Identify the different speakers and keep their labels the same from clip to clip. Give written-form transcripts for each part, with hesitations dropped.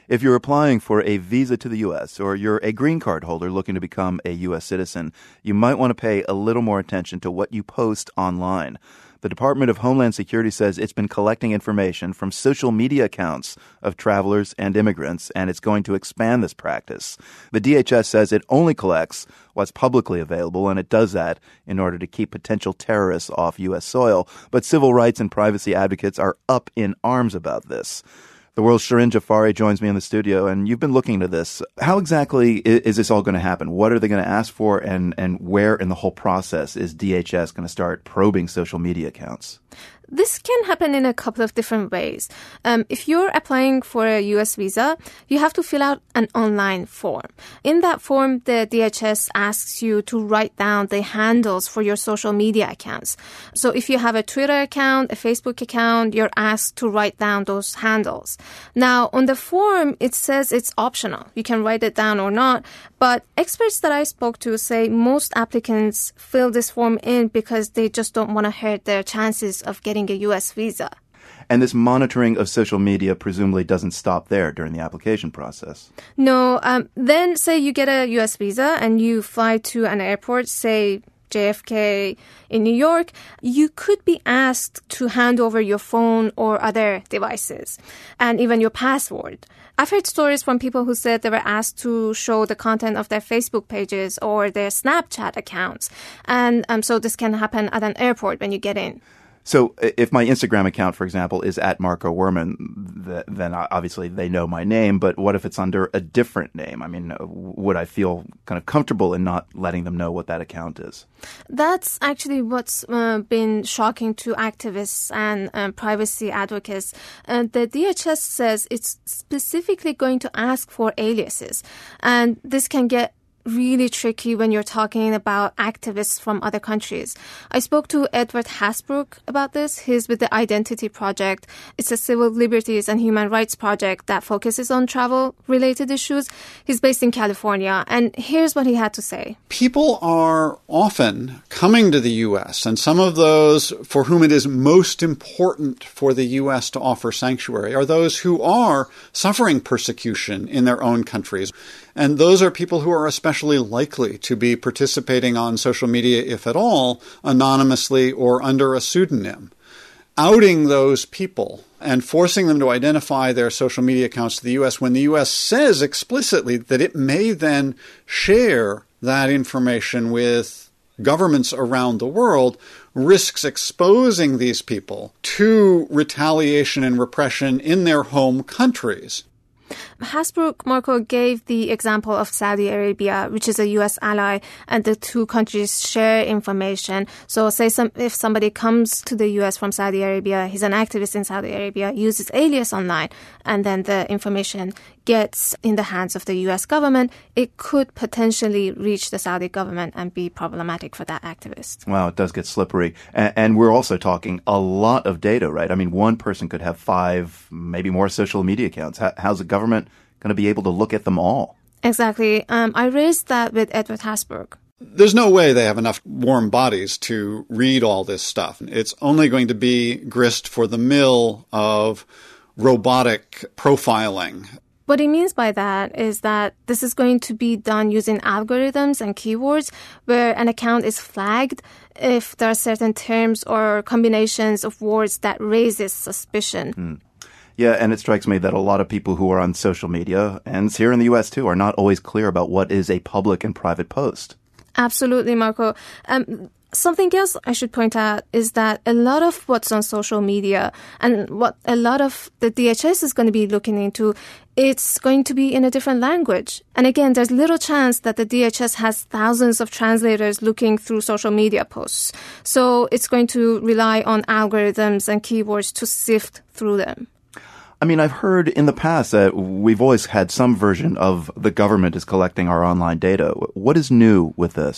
Speaker 1: If you're applying for a visa to the U.S. or you're a green card holder looking to become a U.S. citizen, you might want to pay a little more attention to what you post online. The Department of Homeland Security says it's been collecting information from social media accounts of travelers and immigrants, and it's going to expand this practice. The DHS says it only collects what's publicly available, and it does that in order to keep potential terrorists off U.S. soil. But civil rights and privacy advocates are up in arms about this. The World's Shirin Jafari joins me in the studio, and you've been looking into this. How exactly is this all going to happen? What are they going to ask for, and where in the whole process is DHS going to start probing social media accounts?
Speaker 2: This can happen in a couple of different ways. If you're applying for a U.S. visa, you have to fill out an online form. In that form, the DHS asks you to write down the handles for your social media accounts. So if you have a Twitter account, a Facebook account, you're asked to write down those handles. Now, on the form, it says it's optional. You can write it down or not. But experts that I spoke to say most applicants fill this form in because they just don't want to hurt their chances of getting a U.S. visa.
Speaker 1: And this monitoring of social media presumably doesn't stop there during the application process.
Speaker 2: No. Then say you get a U.S. visa and you fly to an airport, say JFK in New York, you could be asked to hand over your phone or other devices and even your password. I've heard stories from people who said they were asked to show the content of their Facebook pages or their Snapchat accounts. And so this can happen at an airport when you get in.
Speaker 1: So if my Instagram account, for example, is at Marco Werman, then obviously they know my name. But what if it's under a different name? I mean, would I feel kind of comfortable in not letting them know what that account is?
Speaker 2: That's actually what's been shocking to activists and privacy advocates. The DHS says it's specifically going to ask for aliases. And this can get really tricky when you're talking about activists from other countries. I spoke to Edward Hasbrook about this. He's with the Identity Project. It's a civil liberties and human rights project that focuses on travel-related issues. He's based in California, and here's what he had to say.
Speaker 3: People are often coming to the U.S., and some of those for whom it is most important for the U.S. to offer sanctuary are those who are suffering persecution in their own countries. And those are people who are especially likely to be participating on social media, if at all, anonymously or under a pseudonym. Outing those people and forcing them to identify their social media accounts to the U.S. when the U.S. says explicitly that it may then share that information with governments around the world risks exposing these people to retaliation and repression in their home countries.
Speaker 2: Hasbrook, Marco, gave the example of Saudi Arabia, which is a U.S. ally, and the two countries share information. So say if somebody comes to the U.S. from Saudi Arabia, he's an activist in Saudi Arabia, uses alias online, and then the information gets in the hands of the U.S. government, it could potentially reach the Saudi government and be problematic for that activist.
Speaker 1: Wow, it does get slippery. And we're also talking a lot of data, right? I mean, one person could have 5, maybe more social media accounts. How's the government going to be able to look at them all?
Speaker 2: Exactly. I raised that with Edward Hasbrook.
Speaker 3: There's no way they have enough warm bodies to read all this stuff. It's only going to be grist for the mill of robotic profiling.
Speaker 2: What he means by that is that this is going to be done using algorithms and keywords where an account is flagged if there are certain terms or combinations of words that raises suspicion.
Speaker 1: Yeah, and it strikes me that a lot of people who are on social media, and here in the U.S. too, are not always clear about what is a public and private post.
Speaker 2: Absolutely, Marco. Something else I should point out is that a lot of what's on social media and what a lot of the DHS is going to be looking into, it's going to be in a different language. And again, there's little chance that the DHS has thousands of translators looking through social media posts. So it's going to rely on algorithms and keywords to sift through them.
Speaker 1: I mean, I've heard in the past that we've always had some version of the government is collecting our online data. What is new with this?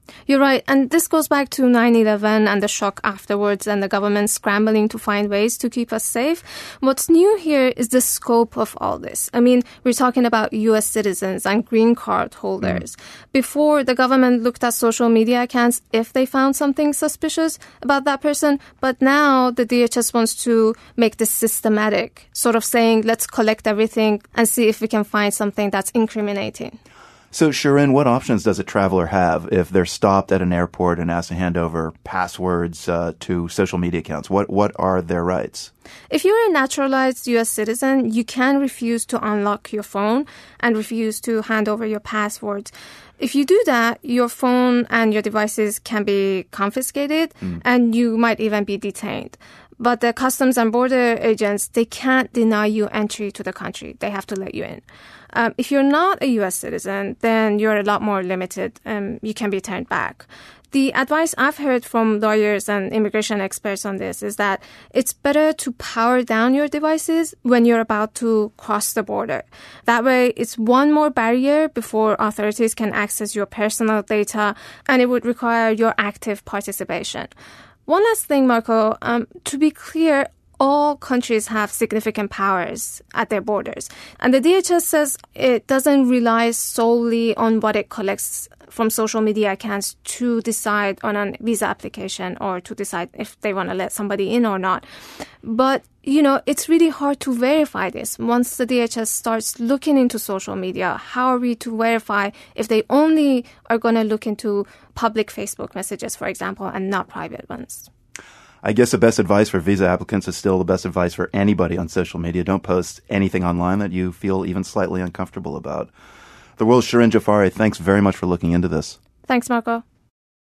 Speaker 2: You're right. And this goes back to 9/11 and the shock afterwards and the government scrambling to find ways to keep us safe. What's new here is the scope of all this. I mean, we're talking about U.S. citizens and green card holders. Before, the government looked at social media accounts if they found something suspicious about that person. But now the DHS wants to make this systematic, sort of saying, let's collect everything and see if we can find something that's incriminating.
Speaker 1: So, Shirin, what options does a traveler have if they're stopped at an airport and asked to hand over passwords to social media accounts? What are their rights?
Speaker 2: If you're a naturalized U.S. citizen, you can refuse to unlock your phone and refuse to hand over your passwords. If you do that, your phone and your devices can be confiscated and you might even be detained. But the Customs and Border agents, they can't deny you entry to the country. They have to let you in. If you're not a U.S. citizen, then you're a lot more limited. You can be turned back. The advice I've heard from lawyers and immigration experts on this is that it's better to power down your devices when you're about to cross the border. That way, it's one more barrier before authorities can access your personal data, and it would require your active participation. One last thing, Marco, to be clear, all countries have significant powers at their borders. And the DHS says it doesn't rely solely on what it collects from social media accounts to decide on a visa application or to decide if they want to let somebody in or not. But, it's really hard to verify this. Once the DHS starts looking into social media, how are we to verify if they only are going to look into public Facebook messages, for example, and not private ones?
Speaker 1: I guess the best advice for visa applicants is still the best advice for anybody on social media. Don't post anything online that you feel even slightly uncomfortable about. The World's Shirin Jafari, thanks very much for looking into this.
Speaker 2: Thanks, Marco.